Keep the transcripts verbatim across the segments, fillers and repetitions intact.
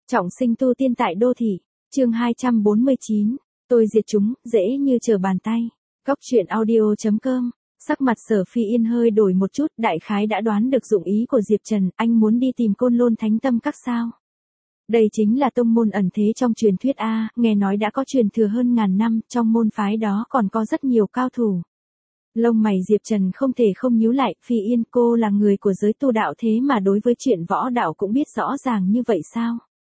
Trọng sinh tu tiên tại đô thị, chương hai trăm bốn mươi chín, tôi diệt chúng, dễ như trở bàn tay. Góc truyện audio.com, sắc mặt Sở Phi Yên hơi đổi một chút, đại khái đã đoán được dụng ý của Diệp Trần, anh muốn đi tìm Côn Lôn Thánh Tâm Các sao. Đây chính là tông môn ẩn thế trong truyền thuyết A, nghe nói đã có truyền thừa hơn ngàn năm, trong môn phái đó còn có rất nhiều cao thủ. Lông mày Diệp Trần không thể không nhíu lại, Phi Yên cô là người của giới tu đạo thế mà đối với chuyện võ đạo cũng biết rõ ràng như vậy sao?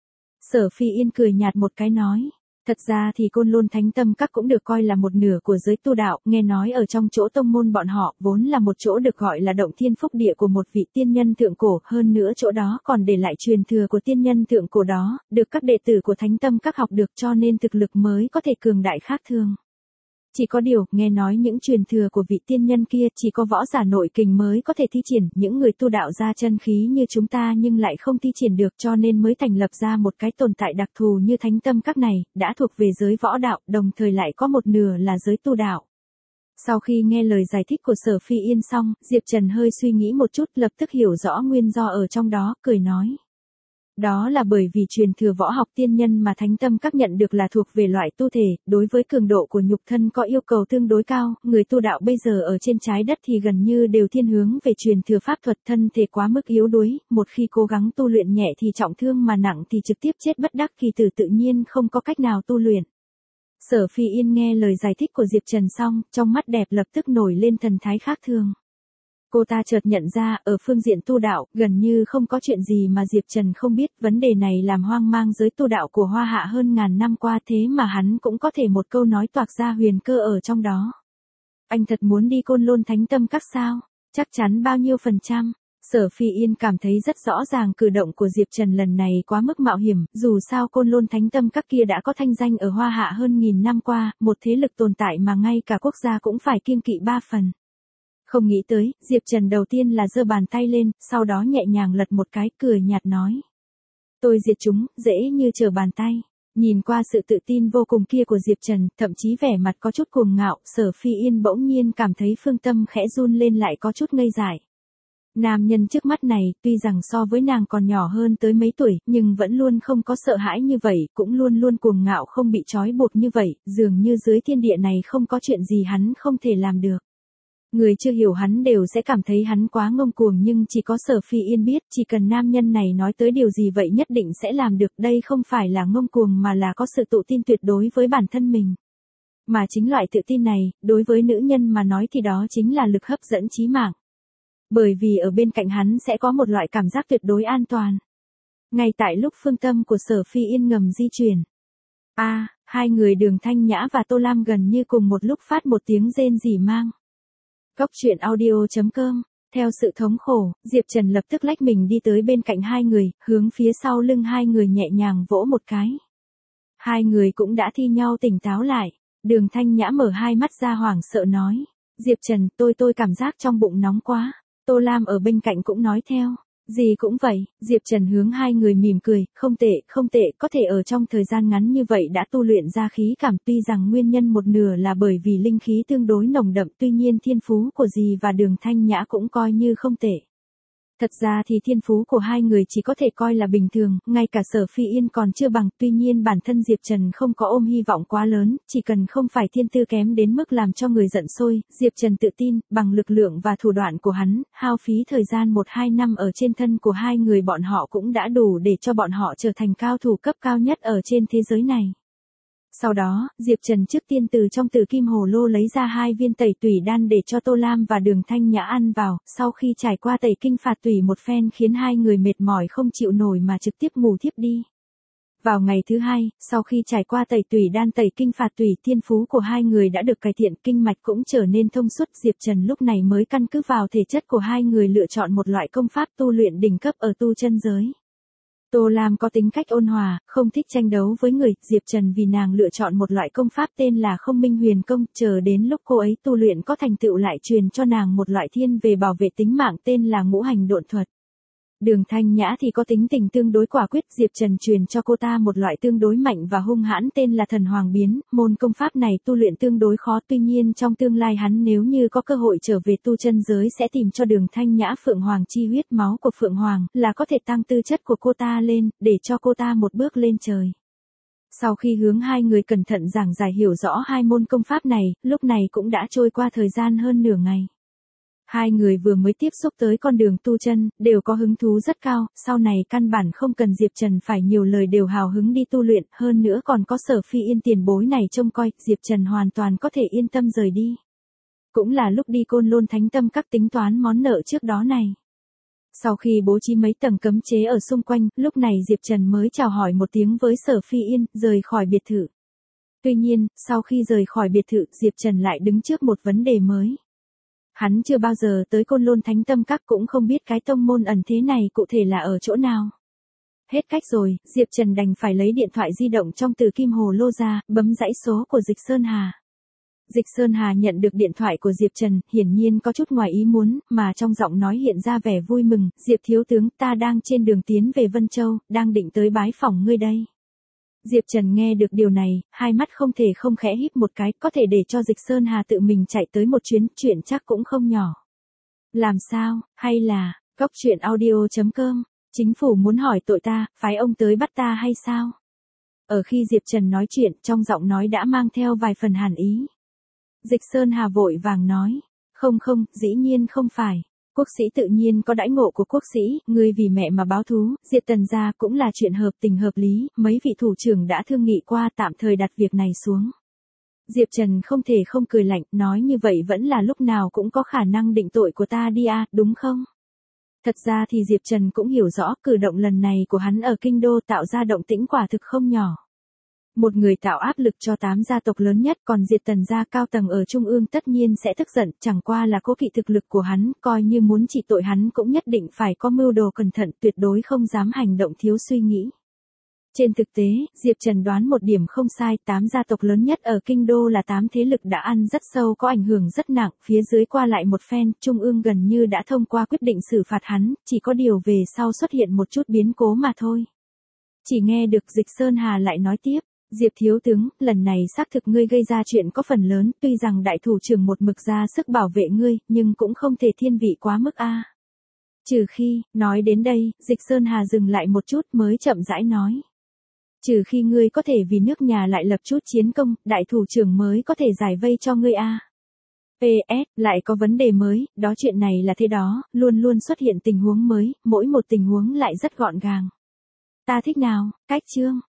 Sở Phi Yên cười nhạt một cái nói, thật ra thì Côn Lôn Thánh Tâm Các cũng được coi là một nửa của giới tu đạo, nghe nói ở trong chỗ tông môn bọn họ vốn là một chỗ được gọi là động thiên phúc địa của một vị tiên nhân thượng cổ, hơn nữa chỗ đó còn để lại truyền thừa của tiên nhân thượng cổ đó, được các đệ tử của Thánh Tâm Các học được cho nên thực lực mới có thể cường đại khác thường. Chỉ có điều, nghe nói những truyền thừa của vị tiên nhân kia chỉ có võ giả nội kình mới có thể thi triển, những người tu đạo ra chân khí như chúng ta nhưng lại không thi triển được cho nên mới thành lập ra một cái tồn tại đặc thù như Thánh Tâm Các này, đã thuộc về giới võ đạo, đồng thời lại có một nửa là giới tu đạo. Sau khi nghe lời giải thích của Sở Phi Yên xong, Diệp Trần hơi suy nghĩ một chút lập tức hiểu rõ nguyên do ở trong đó, cười nói. Đó là bởi vì truyền thừa võ học tiên nhân mà Thánh Tâm Các nhận được là thuộc về loại tu thể, đối với cường độ của nhục thân có yêu cầu tương đối cao, người tu đạo bây giờ ở trên trái đất thì gần như đều thiên hướng về truyền thừa pháp thuật, thân thể quá mức yếu đuối, một khi cố gắng tu luyện nhẹ thì trọng thương mà nặng thì trực tiếp chết bất đắc kỳ tử, tự nhiên không có cách nào tu luyện. Sở Phi Yên nghe lời giải thích của Diệp Trần xong, trong mắt đẹp lập tức nổi lên thần thái khác thường. Cô ta chợt nhận ra, ở phương diện tu đạo, gần như không có chuyện gì mà Diệp Trần không biết, vấn đề này làm hoang mang giới tu đạo của Hoa Hạ hơn ngàn năm qua, thế mà hắn cũng có thể một câu nói toạc ra huyền cơ ở trong đó. Anh thật muốn đi Côn Lôn Thánh Tâm Các sao? Chắc chắn bao nhiêu phần trăm? Sở Phi Yên cảm thấy rất rõ ràng cử động của Diệp Trần lần này quá mức mạo hiểm, dù sao Côn Lôn Thánh Tâm Các kia đã có thanh danh ở Hoa Hạ hơn nghìn năm qua, một thế lực tồn tại mà ngay cả quốc gia cũng phải kiêng kỵ ba phần. Không nghĩ tới, Diệp Trần đầu tiên là giơ bàn tay lên, sau đó nhẹ nhàng lật một cái, cười nhạt nói. Tôi diệt chúng, dễ như trở bàn tay. Nhìn qua sự tự tin vô cùng kia của Diệp Trần, thậm chí vẻ mặt có chút cuồng ngạo, Sở Phi Yên bỗng nhiên cảm thấy phương tâm khẽ run lên lại có chút ngây dại. Nam nhân trước mắt này, tuy rằng so với nàng còn nhỏ hơn tới mấy tuổi, nhưng vẫn luôn không có sợ hãi như vậy, cũng luôn luôn cuồng ngạo không bị trói buộc như vậy, dường như dưới thiên địa này không có chuyện gì hắn không thể làm được. Người chưa hiểu hắn đều sẽ cảm thấy hắn quá ngông cuồng nhưng chỉ có Sở Phi Yên biết, chỉ cần nam nhân này nói tới điều gì vậy nhất định sẽ làm được, đây không phải là ngông cuồng mà là có sự tự tin tuyệt đối với bản thân mình. Mà chính loại tự tin này, đối với nữ nhân mà nói thì đó chính là lực hấp dẫn chí mạng. Bởi vì ở bên cạnh hắn sẽ có một loại cảm giác tuyệt đối an toàn. Ngay tại lúc phương tâm của Sở Phi Yên ngầm di chuyển. A, à, hai người Đường Thanh Nhã và Tô Lam gần như cùng một lúc phát một tiếng rên rỉ mang. Góc truyện audio.com, theo sự thống khổ, Diệp Trần lập tức lách mình đi tới bên cạnh hai người, hướng phía sau lưng hai người nhẹ nhàng vỗ một cái. Hai người cũng đã thi nhau tỉnh táo lại, Đường Thanh Nhã mở hai mắt ra hoảng sợ nói. Diệp Trần, tôi tôi cảm giác trong bụng nóng quá. Tô Lam ở bên cạnh cũng nói theo. Gì cũng vậy, Diệp Trần hướng hai người mỉm cười, không tệ, không tệ, có thể ở trong thời gian ngắn như vậy đã tu luyện ra khí cảm, tuy rằng nguyên nhân một nửa là bởi vì linh khí tương đối nồng đậm, tuy nhiên thiên phú của dì và Đường Thanh Nhã cũng coi như không tệ. Thật ra thì thiên phú của hai người chỉ có thể coi là bình thường, ngay cả Sở Phi Yên còn chưa bằng, tuy nhiên bản thân Diệp Trần không có ôm hy vọng quá lớn, chỉ cần không phải thiên tư kém đến mức làm cho người giận sôi, Diệp Trần tự tin, bằng lực lượng và thủ đoạn của hắn, hao phí thời gian một hai năm ở trên thân của hai người bọn họ cũng đã đủ để cho bọn họ trở thành cao thủ cấp cao nhất ở trên thế giới này. Sau đó, Diệp Trần trước tiên từ trong Tử Kim Hồ Lô lấy ra hai viên tẩy tủy đan để cho Tô Lam và Đường Thanh Nhã ăn vào, sau khi trải qua tẩy kinh phạt tủy một phen khiến hai người mệt mỏi không chịu nổi mà trực tiếp ngủ thiếp đi. Vào ngày thứ hai, sau khi trải qua tẩy tủy đan tẩy kinh phạt tủy, thiên phú của hai người đã được cải thiện, kinh mạch cũng trở nên thông suốt, Diệp Trần lúc này mới căn cứ vào thể chất của hai người lựa chọn một loại công pháp tu luyện đỉnh cấp ở tu chân giới. Tô Lam có tính cách ôn hòa, không thích tranh đấu với người, Diệp Trần vì nàng lựa chọn một loại công pháp tên là Không Minh Huyền Công, chờ đến lúc cô ấy tu luyện có thành tựu lại truyền cho nàng một loại thiên về bảo vệ tính mạng tên là Ngũ Hành Độn Thuật. Đường Thanh Nhã thì có tính tình tương đối quả quyết, Diệp Trần truyền cho cô ta một loại tương đối mạnh và hung hãn tên là Thần Hoàng Biến, môn công pháp này tu luyện tương đối khó, tuy nhiên trong tương lai hắn nếu như có cơ hội trở về tu chân giới sẽ tìm cho Đường Thanh Nhã Phượng Hoàng chi huyết, máu của Phượng Hoàng, là có thể tăng tư chất của cô ta lên, để cho cô ta một bước lên trời. Sau khi hướng hai người cẩn thận giảng giải hiểu rõ hai môn công pháp này, lúc này cũng đã trôi qua thời gian hơn nửa ngày. Hai người vừa mới tiếp xúc tới con đường tu chân, đều có hứng thú rất cao, sau này căn bản không cần Diệp Trần phải nhiều lời đều hào hứng đi tu luyện, hơn nữa còn có Sở Phi Yên tiền bối này trông coi, Diệp Trần hoàn toàn có thể yên tâm rời đi. Cũng là lúc đi Côn Lôn Thánh Tâm Các tính toán món nợ trước đó này. Sau khi bố trí mấy tầng cấm chế ở xung quanh, lúc này Diệp Trần mới chào hỏi một tiếng với Sở Phi Yên, rời khỏi biệt thự. Tuy nhiên, sau khi rời khỏi biệt thự, Diệp Trần lại đứng trước một vấn đề mới. Hắn chưa bao giờ tới Côn Lôn Thánh Tâm Các, cũng không biết cái tông môn ẩn thế này cụ thể là ở chỗ nào. Hết cách rồi, Diệp Trần đành phải lấy điện thoại di động trong Từ Kim Hồ Lô ra, bấm dãy số của Dịch Sơn Hà. Dịch Sơn Hà nhận được điện thoại của Diệp Trần, hiển nhiên có chút ngoài ý muốn, mà trong giọng nói hiện ra vẻ vui mừng, Diệp thiếu tướng, ta đang trên đường tiến về Vân Châu, đang định tới bái phỏng ngươi đây. Diệp Trần nghe được điều này, hai mắt không thể không khẽ híp một cái, có thể để cho Dịch Sơn Hà tự mình chạy tới một chuyến, chuyện chắc cũng không nhỏ. Làm sao, hay là, góc truyện audio chấm com, chính phủ muốn hỏi tội ta, phái ông tới bắt ta hay sao? Ở khi Diệp Trần nói chuyện, trong giọng nói đã mang theo vài phần hàn ý. Dịch Sơn Hà vội vàng nói, không không, dĩ nhiên không phải. Quốc sĩ tự nhiên có đãi ngộ của quốc sĩ, ngươi vì mẹ mà báo thú, diệt Tần gia cũng là chuyện hợp tình hợp lý, mấy vị thủ trưởng đã thương nghị qua tạm thời đặt việc này xuống. Diệp Trần không thể không cười lạnh, nói như vậy vẫn là lúc nào cũng có khả năng định tội của ta đi à, đúng không? Thật ra thì Diệp Trần cũng hiểu rõ cử động lần này của hắn ở kinh đô tạo ra động tĩnh quả thực không nhỏ. Một người tạo áp lực cho tám gia tộc lớn nhất, còn diệt Tần gia cao tầng ở trung ương tất nhiên sẽ tức giận, chẳng qua là cố kỵ thực lực của hắn, coi như muốn trị tội hắn cũng nhất định phải có mưu đồ cẩn thận, tuyệt đối không dám hành động thiếu suy nghĩ. Trên thực tế, Diệp Trần đoán một điểm không sai, tám gia tộc lớn nhất ở kinh đô là tám thế lực đã ăn rất sâu, có ảnh hưởng rất nặng, phía dưới qua lại một phen, trung ương gần như đã thông qua quyết định xử phạt hắn, chỉ có điều về sau xuất hiện một chút biến cố mà thôi. Chỉ nghe được Dịch Sơn Hà lại nói tiếp. Diệp thiếu tướng, lần này xác thực ngươi gây ra chuyện có phần lớn, tuy rằng đại thủ trưởng một mực ra sức bảo vệ ngươi, nhưng cũng không thể thiên vị quá mức a. À. Trừ khi, nói đến đây, Dịch Sơn Hà dừng lại một chút mới chậm rãi nói. Trừ khi ngươi có thể vì nước nhà lại lập chút chiến công, đại thủ trưởng mới có thể giải vây cho ngươi a. À. pê ét, lại có vấn đề mới, đó chuyện này là thế đó, luôn luôn xuất hiện tình huống mới, mỗi một tình huống lại rất gọn gàng. Ta thích nào, cách chương.